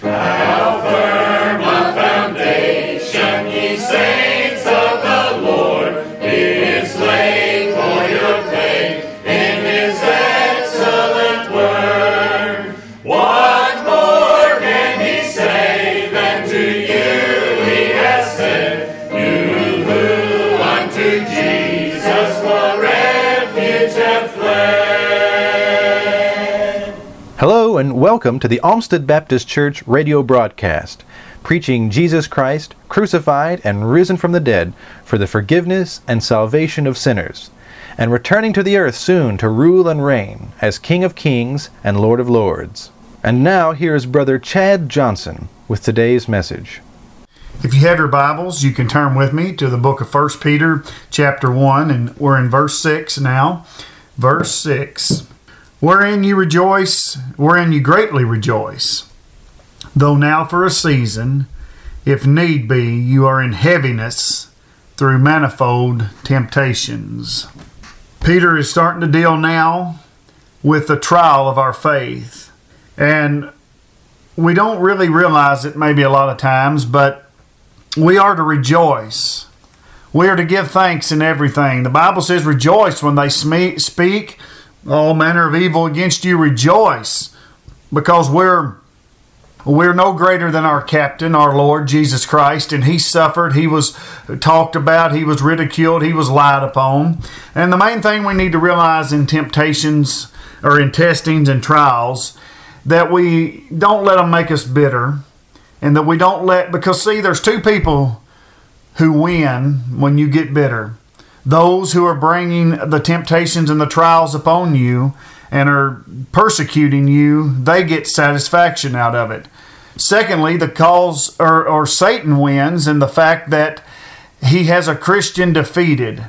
How firm a foundation, ye saints of the Lord, is laid for your faith in His excellent word. What more can He say than to you He has said, you who unto Jesus for refuge have fled? Hello and welcome to the Olmsted Baptist Church radio broadcast, preaching Jesus Christ, crucified and risen from the dead for the forgiveness and salvation of sinners, and returning to the earth soon to rule and reign as King of Kings and Lord of Lords. And now here is Brother Chad Johnson with today's message. If you have your Bibles, you can turn with me to the book of 1 Peter chapter 1, and we're in verse 6 now. Verse 6. Wherein you rejoice, wherein you greatly rejoice, though now for a season, if need be, you are in heaviness through manifold temptations. Peter is starting to deal now with the trial of our faith. And we don't really realize it maybe a lot of times, but we are to rejoice. We are to give thanks in everything. The Bible says, rejoice when they speak all manner of evil against you. Rejoice, because we're no greater than our captain, our Lord Jesus Christ, and He suffered, He was talked about, He was ridiculed, He was lied upon. And the main thing we need to realize in temptations, or in testings and trials, that we don't let them make us bitter, and that we don't because see, there's two people who win when you get bitter. Those who are bringing the temptations and the trials upon you and are persecuting you, they get satisfaction out of it. Secondly, the cause or Satan wins in the fact that he has a Christian defeated.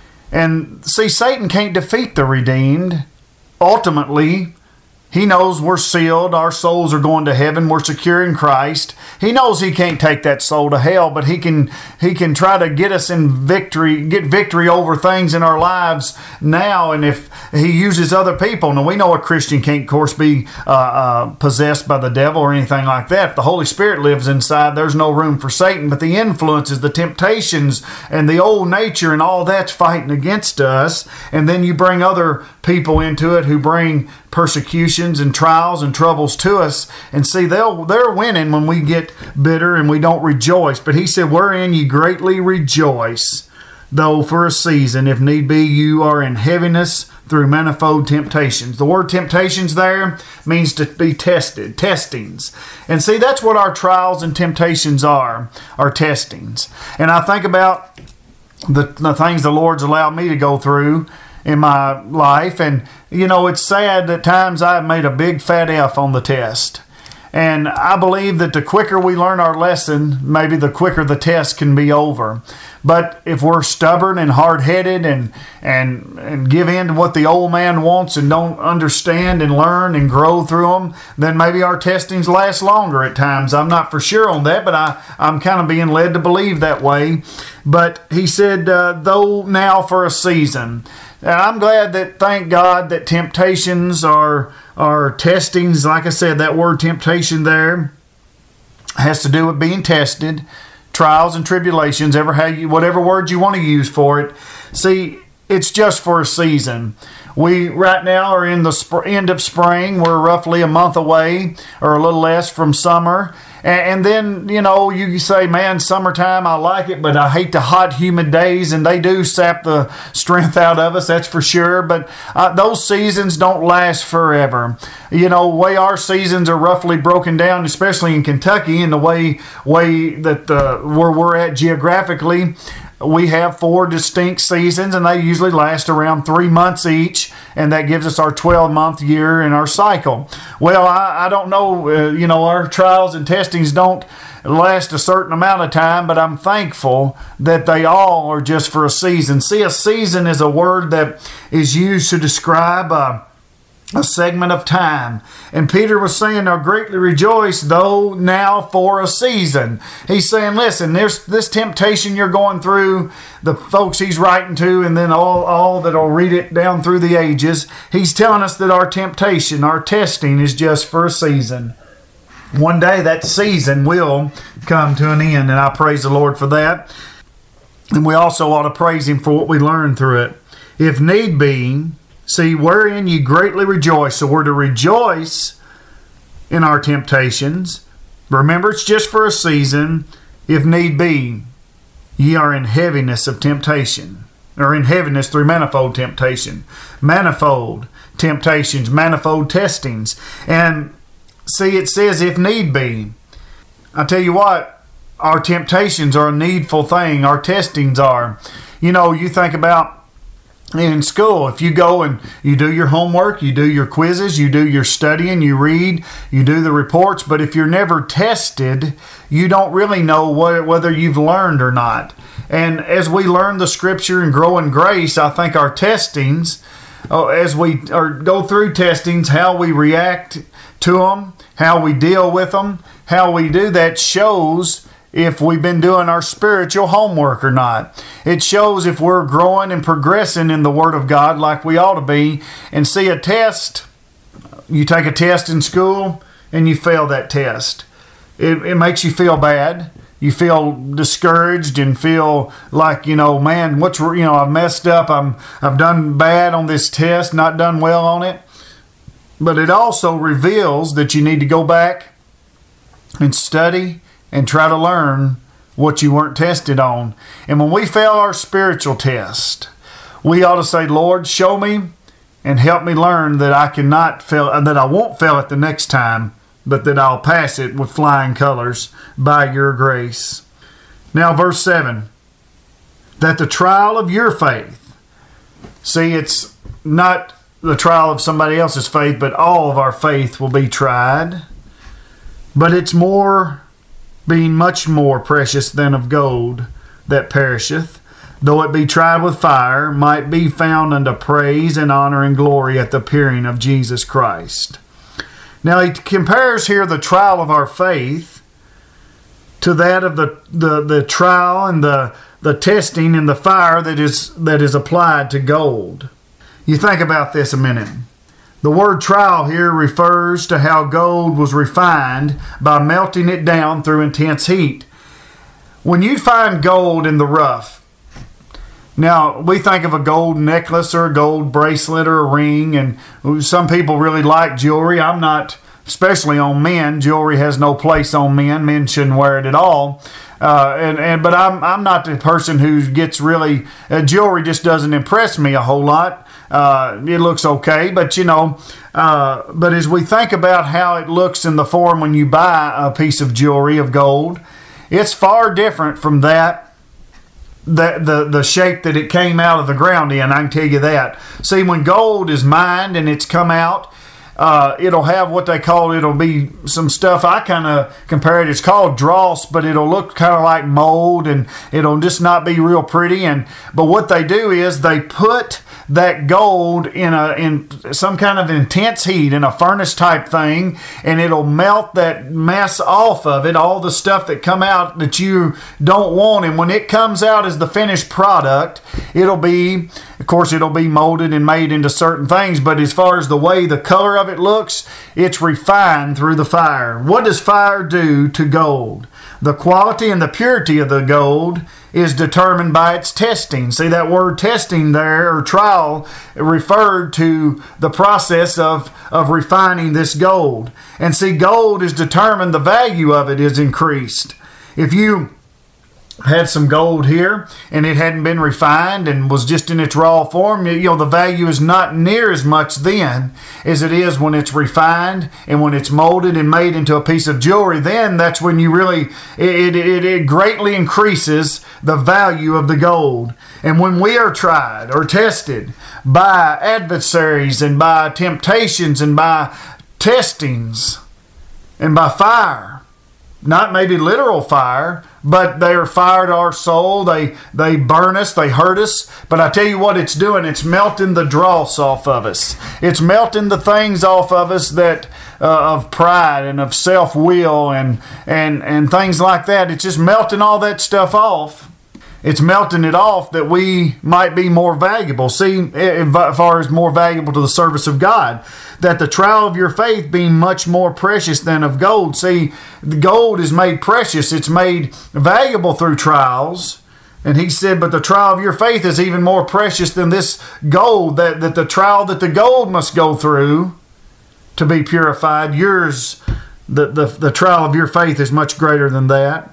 And see, Satan can't defeat the redeemed. Ultimately, he knows we're sealed, our souls are going to heaven, we're secure in Christ. He knows he can't take that soul to hell, but he can try to get us in victory, get victory over things in our lives now. And if he uses other people, now we know a Christian can't, of course, be possessed by the devil or anything like that. If the Holy Spirit lives inside, there's no room for Satan. But the influences, the temptations, and the old nature and all that's fighting against us. And then you bring other people into it who bring persecutions and trials and troubles to us, and see, they're winning when we get bitter and we don't rejoice. But he said, wherein you greatly rejoice, though for a season, if need be, you are in heaviness through manifold temptations. The word temptations there means to be tested, testings. And see, that's what our trials and temptations are testings. And I think about the things the Lord's allowed me to go through in my life, and it's sad that at times I've made a big fat F on the test. And I believe that the quicker we learn our lesson, maybe the quicker the test can be over. But if we're stubborn and hard-headed and give in to what the old man wants and don't understand and learn and grow through them, then maybe our testings last longer at times. I'm not for sure on that, but I'm kind of being led to believe that way. But he said, though now for a season. And I'm glad that, thank God, that temptations are testings. Like I said, that word temptation there has to do with being tested, trials and tribulations, whatever word you want to use for it. See, it's just for a season. We right now are in the end of spring. We're roughly a month away or a little less from summer. And then, you say, man, summertime, I like it, but I hate the hot, humid days, and they do sap the strength out of us, that's for sure. But those seasons don't last forever. Way our seasons are roughly broken down, especially in Kentucky, in the way that where we're at geographically, we have 4 distinct seasons, and they usually last around 3 months each, and that gives us our 12-month year in our cycle. Well, I don't know, our trials and testings don't last a certain amount of time, but I'm thankful that they all are just for a season. See, a season is a word that is used to describe a segment of time. And Peter was saying, now greatly rejoice, though now for a season. He's saying, listen, there's this temptation you're going through, the folks he's writing to, and then all that'll read it down through the ages. He's telling us that our temptation, our testing is just for a season. One day that season will come to an end, and I praise the Lord for that. And we also ought to praise Him for what we learned through it. If need be, see, wherein ye greatly rejoice. So we're to rejoice in our temptations. Remember, it's just for a season. If need be, ye are in heaviness of temptation, or in heaviness through manifold temptation. Manifold temptations, manifold testings. And see, it says, if need be. I tell you what, our temptations are a needful thing. Our testings are. You think about in school, if you go and you do your homework, you do your quizzes, you do your studying, you read, you do the reports, but if you're never tested, you don't really know whether you've learned or not. And as we learn the Scripture and grow in grace, I think our testings, as we go through testings, how we react to them, how we deal with them, how we do that shows if we've been doing our spiritual homework or not. It shows if we're growing and progressing in the Word of God like we ought to be. And see, a test, you take a test in school and you fail that test. It makes you feel bad. You feel discouraged and feel like, man, I've messed up. I've done bad on this test, not done well on it. But it also reveals that you need to go back and study and try to learn what you weren't tested on. And when we fail our spiritual test, we ought to say, Lord, show me and help me learn that that I won't fail it the next time, but that I'll pass it with flying colors by your grace. Now, verse 7, that the trial of your faith, see, it's not the trial of somebody else's faith, but all of our faith will be tried. But it's being much more precious than of gold that perisheth, though it be tried with fire, might be found unto praise and honor and glory at the appearing of Jesus Christ. Now he compares here the trial of our faith to that of the trial and the testing and the fire that is applied to gold. You think about this a minute. The word trial here refers to how gold was refined by melting it down through intense heat. When you find gold in the rough, now we think of a gold necklace or a gold bracelet or a ring, and some people really like jewelry. I'm not, especially on men. Jewelry has no place on men. Men shouldn't wear it at all. But I'm not the person who gets really jewelry. Just doesn't impress me a whole lot. It looks okay, but but as we think about how it looks in the form when you buy a piece of jewelry of gold, it's far different from the shape that it came out of the ground in. I can tell you that. See, when gold is mined and it's come out, it'll have what they call, it'll be some stuff, I kind of compare it, it's called dross, but it'll look kind of like mold and it'll just not be real pretty. But what they do is they put that gold in some kind of intense heat, in a furnace type thing, and it'll melt that mess off of it, all the stuff that come out that you don't want. And when it comes out as the finished product, it'll be molded and made into certain things, but as far as the way the color of it looks, it's refined through the fire. What does fire do to gold? The quality and the purity of the gold is determined by its testing. See, that word testing there, or trial, referred to the process of refining this gold. And see, gold is determined, the value of it is increased. If you had some gold here and it hadn't been refined and was just in its raw form, the value is not near as much then as it is when it's refined and when it's molded and made into a piece of jewelry. Then that's when you really, it greatly increases the value of the gold. And when we are tried or tested by adversaries and by temptations and by testings and by fire, not maybe literal fire, but they are fire to our soul. They burn us, they hurt us. But I tell you what it's doing, it's melting the dross off of us. It's melting the things off of us that of pride and of self-will and things like that. It's just melting all that stuff off. It's melting it off that we might be more valuable. See, as far as more valuable to the service of God, that the trial of your faith being much more precious than of gold. See, the gold is made precious. It's made valuable through trials. And he said, but the trial of your faith is even more precious than this gold, that the trial that the gold must go through to be purified. Yours, the trial of your faith is much greater than that.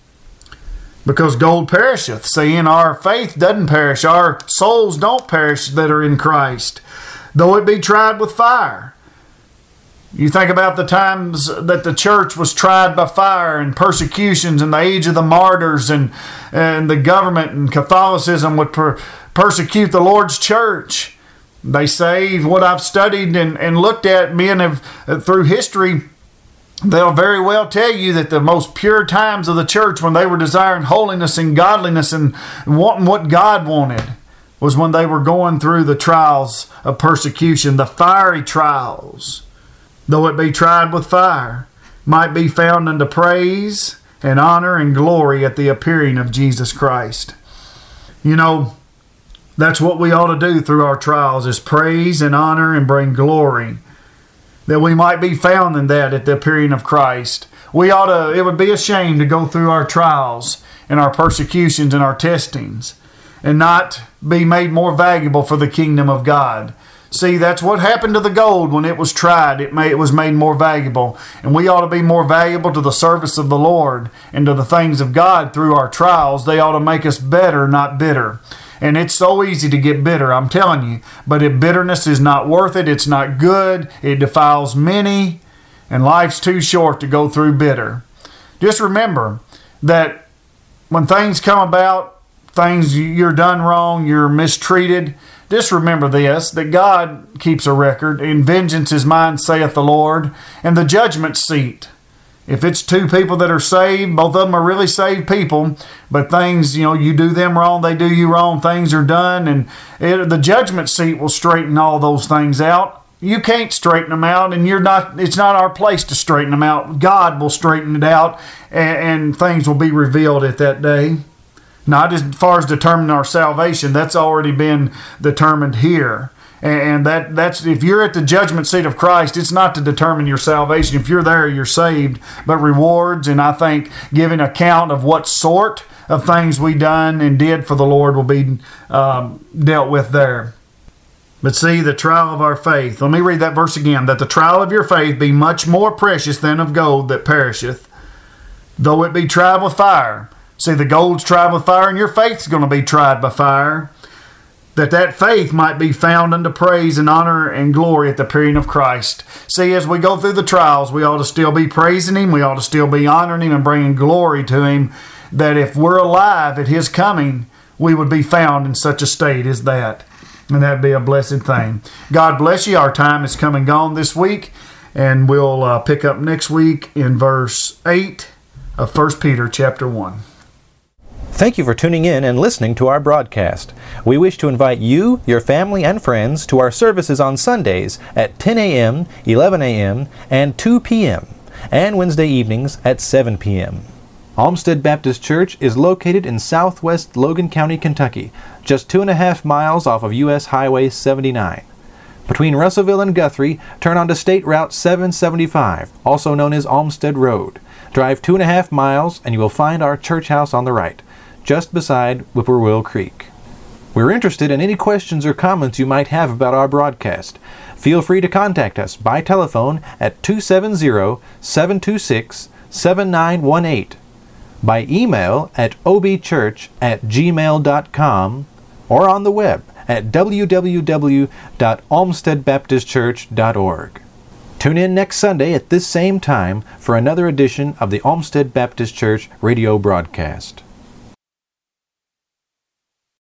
Because gold perisheth. See, and our faith doesn't perish. Our souls don't perish that are in Christ, though it be tried with fire. You think about the times that the church was tried by fire and persecutions in the age of the martyrs, and the government and Catholicism would persecute the Lord's church. They say, what I've studied and looked at, men have through history, they'll very well tell you that the most pure times of the church, when they were desiring holiness and godliness and wanting what God wanted, was when they were going through the trials of persecution, the fiery trials. Though it be tried with fire, might be found unto praise and honor and glory at the appearing of Jesus Christ. You know, that's what we ought to do through our trials, is praise and honor and bring glory, that we might be found in that at the appearing of Christ. It would be a shame to go through our trials and our persecutions and our testings and not be made more valuable for the kingdom of God. See, that's what happened to the gold when it was tried. It was made more valuable. And we ought to be more valuable to the service of the Lord and to the things of God through our trials. They ought to make us better, not bitter. And it's so easy to get bitter, I'm telling you. But if bitterness is not worth it, it's not good, it defiles many, and life's too short to go through bitter. Just remember that when things come about, things you're done wrong, you're mistreated, just remember this, that God keeps a record, and vengeance is mine, saith the Lord, and the judgment seat. If it's two people that are saved, both of them are really saved people, but things, you do them wrong, they do you wrong, things are done, and the judgment seat will straighten all those things out. You can't straighten them out, and it's not our place to straighten them out. God will straighten it out, and things will be revealed at that day. Not as far as determining our salvation, that's already been determined here. And that's if you're at the judgment seat of Christ, it's not to determine your salvation. If you're there, you're saved. But rewards, and I think giving account of what sort of things we done and did for the Lord will be dealt with there. But see, the trial of our faith. Let me read that verse again. That the trial of your faith be much more precious than of gold that perisheth, though it be tried with fire. See, the gold's tried with fire, and your faith's going to be tried by fire. That faith might be found unto praise and honor and glory at the appearing of Christ. See, as we go through the trials, we ought to still be praising Him. We ought to still be honoring Him and bringing glory to Him. That if we're alive at His coming, we would be found in such a state as that. And that'd be a blessed thing. God bless you. Our time is come and gone this week. And we'll pick up next week in verse 8 of 1 Peter chapter 1. Thank you for tuning in and listening to our broadcast. We wish to invite you, your family, and friends to our services on Sundays at 10 a.m., 11 a.m., and 2 p.m., and Wednesday evenings at 7 p.m. Olmsted Baptist Church is located in southwest Logan County, Kentucky, just 2.5 miles off of U.S. Highway 79. Between Russellville and Guthrie, turn onto State Route 775, also known as Olmsted Road. Drive 2.5 miles and you will find our church house on the right, just beside Whippoorwill Creek. We're interested in any questions or comments you might have about our broadcast. Feel free to contact us by telephone at 270-726-7918, by email at obchurch@gmail.com, or on the web at www.olmstedbaptistchurch.org. Tune in next Sunday at this same time for another edition of the Olmsted Baptist Church radio broadcast.